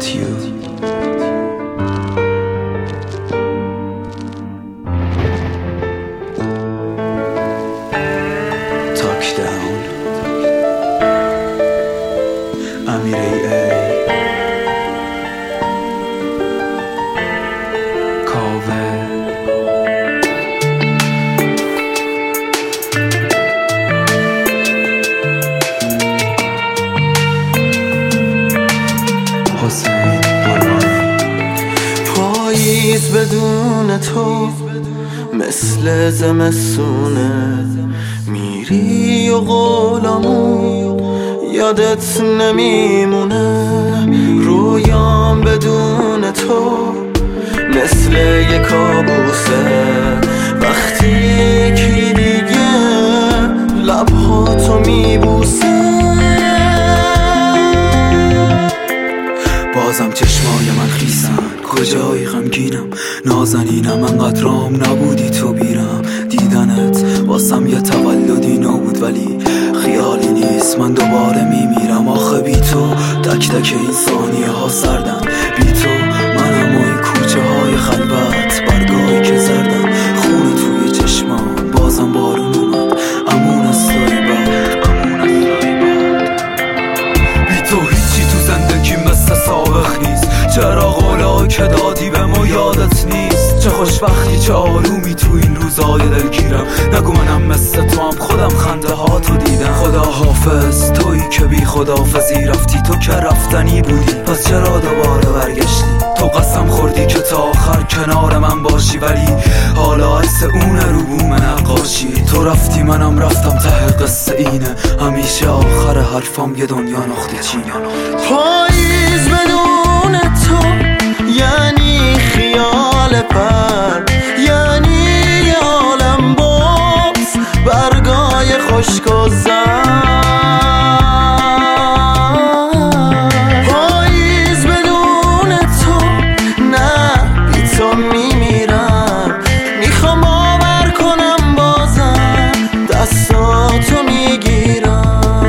without you. Touchdown امیر ای کاوه حسین قربانی. پاییز بدون تو مثل زمستونه، میری و قولمون یادت نمیمونه. رویام بدون تو مثل یه کابوسه، وقتی یکی دیگه لبهاتو میبوسه. بازم چشمای من خیسن، کجایی غمگینم نازنینم، انقدر رام نبودی تو بیرم. دیدنت واسم یه تولدی نبود ولی خیالی نیست، من دوباره میمیرم. آخه بی تو تک تک این ثانیه ها سردن، بی تو منم و این کوچه های خلوت، برگاهی که زردن خونه توی چشمام. بازم بارون اومد امون از توی باد، بی تو هیچی تو زندگی مثل سابق نیست. چرا قولا که دادی به ما یادت نیست؟ چه خوشبختی چه آرومی تو این روزای دلگیرم. نگو منم مثل تو هم خودم خنده ها تو دیدم. خدا حافظ تویی که بی خداحافظی رفتی، تو که رفتنی بودی پس چرا دوباره برگشتی؟ تو قسم خوردی که تا آخر کنار من باشی ولی حالا عکس اونه رو بوم نقاشی. تو رفتی منم رفتم، ته قصه اینه، همیشه آخر حرفام یه دنیا نقطه چینه. پاییز بدون تو یعنی خیال پر، یعنی یه عالم باز برگای خشک و زرد. پاییز بدون تو نه، بی تو میمیرم. میخوام باور کنم بازم دستاتو میگیرم.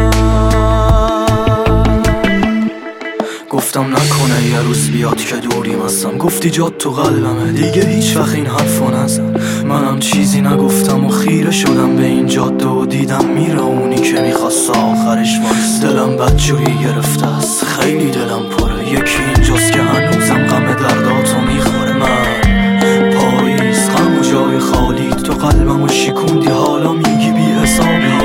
گفتم نکنه یه روز بیاد که دوریم هستم، گفتی جات تو قلبمه دیگه هیچ وقت این حرفو نزن. منم چیزی نگفتم و خیره شدم به این جاده و دیدم میره اونی که میخواست آخرش وایس. دلم بدجوری گرفته است، خیلی دلم پره، یکی اینجاست که هنوزم غم درداتو میخوره. من پاییز غم و جای خالی، تو قلبمو شکوندی حالا میگی بی حسابی.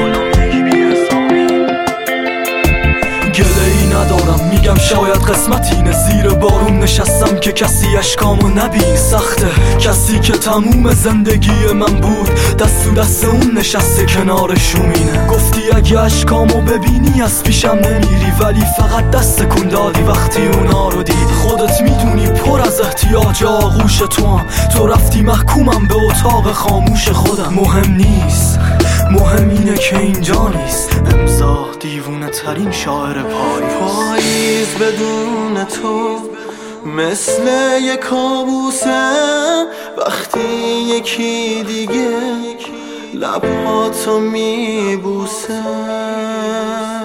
گله‌ای ندارم میگم شاید قسمتینه، زیر بارون نشستم که کسی اشکامو نبین. سخته کسی که تموم زندگی من بود دست تو دست اون نشسته کنار شومینه. گفتی اگه اشکامو ببینی از پیشم نمیری ولی فقط دست کن دادی وقتی اونا رو دیدی. خودت میدونی پر از احتیاج آغوش تو هم، تو رفتی محکومم به اتاق خاموش خودم. مهم نیست، مهم اینه که اینجا نیست. امضا دیوونه ترین شاعر پاییز بدون تو مثل یه کابوسه، وقتی یکی دیگه لبهاتو میبوسه.